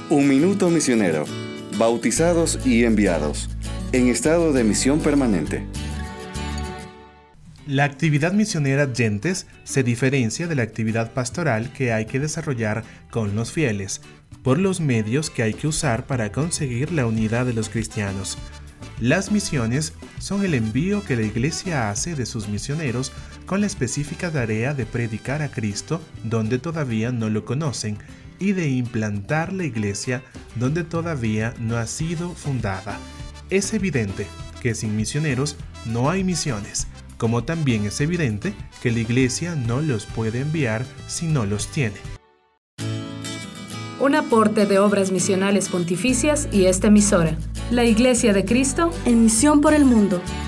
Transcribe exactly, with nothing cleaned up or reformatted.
Un Minuto Misionero. Bautizados y enviados. En estado de misión permanente. La actividad misionera Gentes se diferencia de la actividad pastoral que hay que desarrollar con los fieles, por los medios que hay que usar para conseguir la unidad de los cristianos. Las misiones son el envío que la Iglesia hace de sus misioneros con la específica tarea de predicar a Cristo donde todavía no lo conocen y de implantar la Iglesia donde todavía no ha sido fundada. Es evidente que sin misioneros no hay misiones, como también es evidente que la Iglesia no los puede enviar si no los tiene. Un aporte de Obras Misionales Pontificias y esta emisora, la Iglesia de Cristo en misión por el mundo.